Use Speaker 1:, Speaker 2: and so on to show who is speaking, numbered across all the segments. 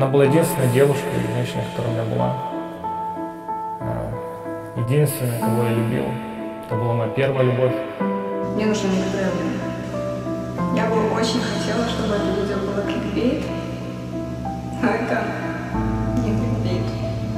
Speaker 1: Она была единственной девушкой, женщиной, которая у меня была. Единственная, кого я любил. Это была моя первая любовь.
Speaker 2: Мне нужно некоторое время. Я бы очень хотела, чтобы это видео было кликбейт, но это не кликбейт.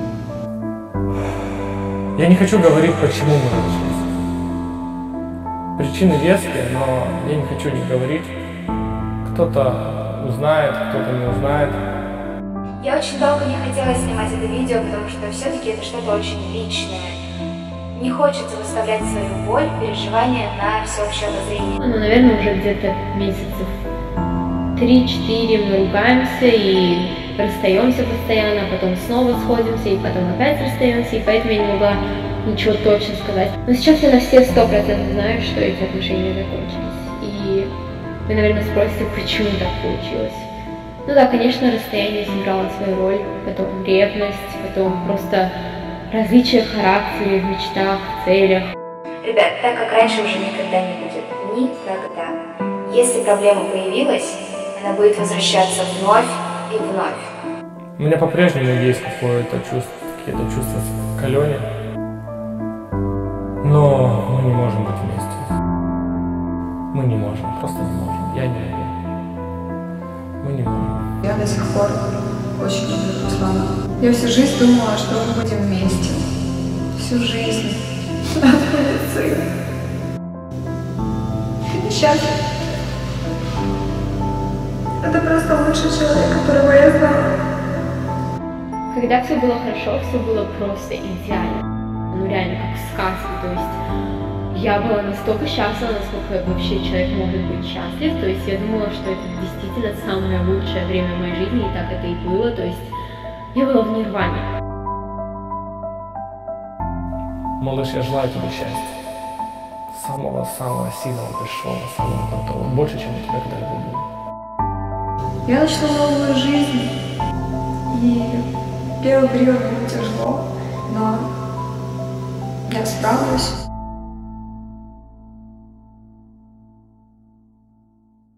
Speaker 1: Я не хочу говорить, почему мы разошлись. Причины веские, но я не хочу них говорить. Кто-то узнает, кто-то не узнает.
Speaker 3: Я очень долго не хотела снимать это видео, потому что все-таки это что-то очень личное. Не хочется выставлять свою боль, переживания на всеобщее обозрение.
Speaker 4: Ну, наверное, уже где-то месяцев 3-4 мы ругаемся и расстаемся постоянно, а потом снова сходимся, и потом опять расстаемся, и поэтому я не могла ничего точно сказать. Но сейчас я на все 100% знаю, что эти отношения закончились. И вы, наверное, спросите, почему так получилось. Ну да, конечно, расстояние сыграло свою роль, потом ревность, потом просто различия в характере, в мечтах, в целях.
Speaker 3: Ребят, так как раньше уже никогда не будет. Никогда. Если проблема появилась, она будет возвращаться вновь и вновь.
Speaker 1: У меня по-прежнему есть какие-то чувства к Алене. Но мы не можем быть вместе. Мы не можем, просто не можем. Я не могу. Мы не можем.
Speaker 2: Я до сих пор очень люблю Руслана. Я всю жизнь думала, что мы будем вместе. Всю жизнь. Надо будет сын. Ты несчастлив. Это просто лучший человек, которого я знала.
Speaker 4: Когда все было хорошо, все было просто идеально. Ну реально, как в сказке, то есть я была настолько счастлива, насколько вообще человек может быть счастлив, то есть я думала, что это действительно самое лучшее время моей жизни, и так это и было, то есть я была в нирване.
Speaker 1: Малыш, я желаю тебе счастья. Самого-самого сильного, большого, самого крутого. Больше, чем у тебя когда-либо было.
Speaker 2: Я начала новую жизнь, и первый период было тяжело, но я справлюсь.